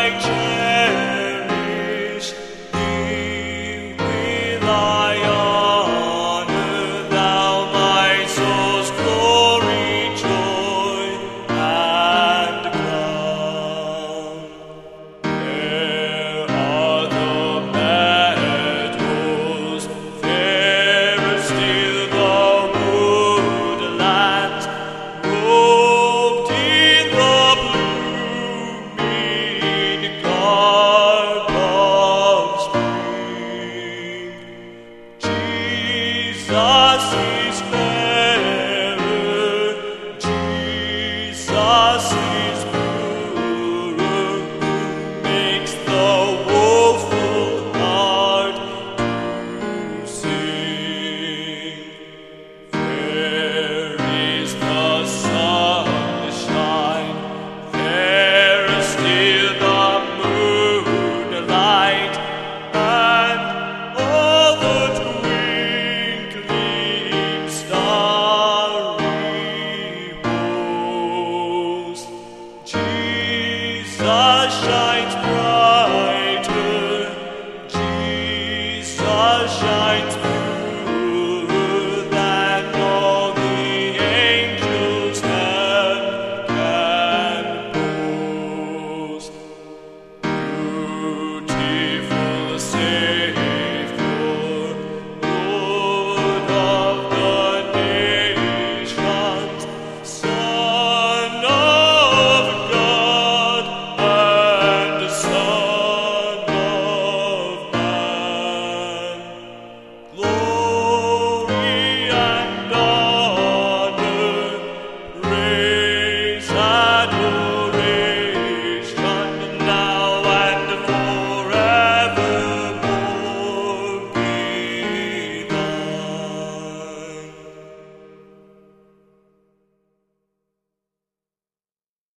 cherish thee, will I honor thou, my soul's glory, joy, and crown. There are the meadows, fairer still the woodlands, robed in the blooming garb of spring. Jesus is fairer, Jesus is purer, who makes the woeful heart to sing. There is the sunshine, fairer still the moonlight, and all the twinkling starry host. Jesus shines bright.